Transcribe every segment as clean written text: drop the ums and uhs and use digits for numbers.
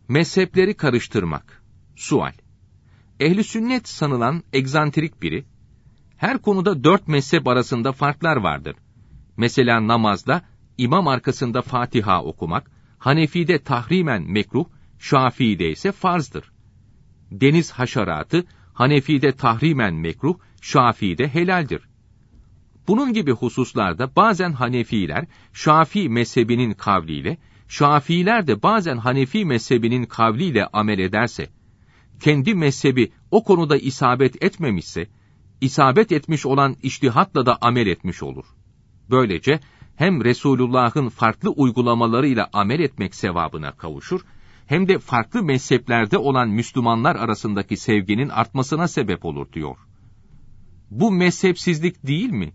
Mezhepleri karıştırmak. Sual. Ehl-i sünnet sanılan egzantrik biri, her konuda 4 mezhep arasında farklar vardır. Mesela namazda imam arkasında Fatiha okumak, Hanefi'de tahrimen mekruh, Şafii'de ise farzdır. Deniz haşeratı, Hanefi'de tahrimen mekruh, Şafii'de helaldir. Bunun gibi hususlarda bazen Hanefiler, Şafii mezhebinin kavliyle, Şafiiler de bazen Hanefi mezhebinin kavliyle amel ederse, kendi mezhebi o konuda isabet etmemişse, isabet etmiş olan içtihatla da amel etmiş olur. Böylece hem Resulullah'ın farklı uygulamalarıyla amel etmek sevabına kavuşur, hem de farklı mezheplerde olan Müslümanlar arasındaki sevginin artmasına sebep olur diyor. Bu mezhepsizlik değil mi?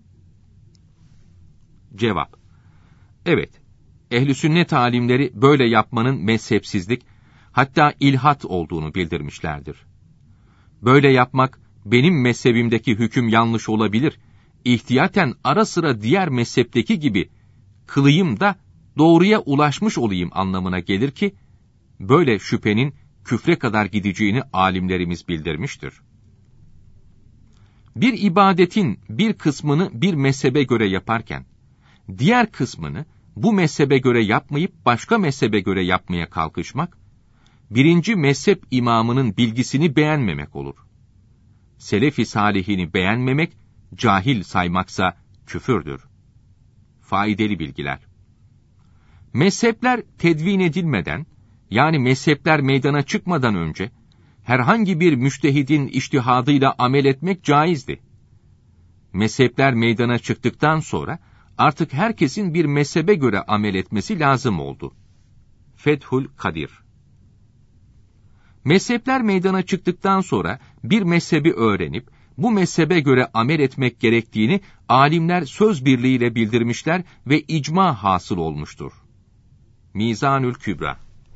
Cevap. Evet, ehl-i sünnet alimleri böyle yapmanın mezhepsizlik, hatta ilhat olduğunu bildirmişlerdir. Böyle yapmak, benim mezhebimdeki hüküm yanlış olabilir, ihtiyaten ara sıra diğer mezhepteki gibi kılayım da doğruya ulaşmış olayım anlamına gelir ki, böyle şüphenin küfre kadar gideceğini alimlerimiz bildirmiştir. Bir ibadetin bir kısmını bir mezhebe göre yaparken, diğer kısmını bu mezhebe göre yapmayıp başka mezhebe göre yapmaya kalkışmak, birinci mezhep imamının bilgisini beğenmemek olur. Selef-i salihini beğenmemek, cahil saymaksa küfürdür. Faydalı bilgiler. Mezhepler tedvin edilmeden, yani mezhepler meydana çıkmadan önce, herhangi bir müştehidin içtihadıyla amel etmek caizdi. Mezhepler meydana çıktıktan sonra, artık herkesin bir mezhebe göre amel etmesi lazım oldu. Fethül Kadir. Mezhepler meydana çıktıktan sonra, bir mezhebi öğrenip, bu mezhebe göre amel etmek gerektiğini alimler söz birliğiyle bildirmişler ve icma hasıl olmuştur. Mizanül Kübra.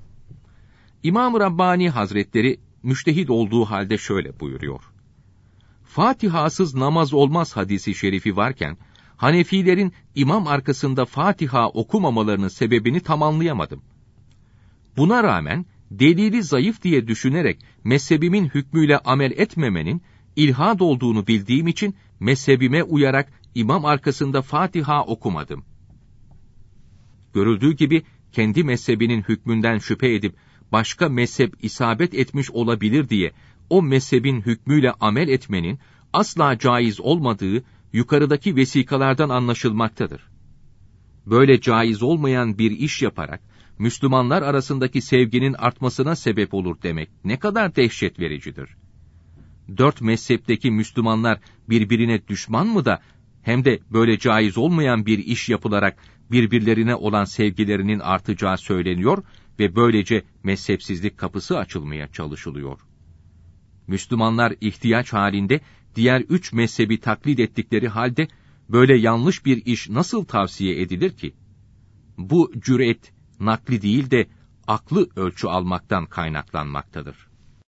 İmam-ı Rabbani Hazretleri müştehid olduğu halde şöyle buyuruyor. Fatihasız namaz olmaz hadisi şerifi varken, Hanefilerin imam arkasında Fatiha okumamalarının sebebini tam anlayamadım. Buna rağmen, delili zayıf diye düşünerek mezhebimin hükmüyle amel etmemenin ilhad olduğunu bildiğim için mezhebime uyarak imam arkasında Fatiha okumadım. Görüldüğü gibi kendi mezhebinin hükmünden şüphe edip başka mezhep isabet etmiş olabilir diye o mezhebin hükmüyle amel etmenin asla caiz olmadığı yukarıdaki vesikalardan anlaşılmaktadır. Böyle caiz olmayan bir iş yaparak Müslümanlar arasındaki sevginin artmasına sebep olur demek ne kadar dehşet vericidir. 4 mezhepteki Müslümanlar birbirine düşman mı da hem de böyle caiz olmayan bir iş yapılarak birbirlerine olan sevgilerinin artacağı söyleniyor ve böylece mezhepsizlik kapısı açılmaya çalışılıyor. Müslümanlar ihtiyaç halinde diğer 3 mezhebi taklit ettikleri halde böyle yanlış bir iş nasıl tavsiye edilir ki? Bu cüret nakli değil de aklı ölçü almaktan kaynaklanmaktadır.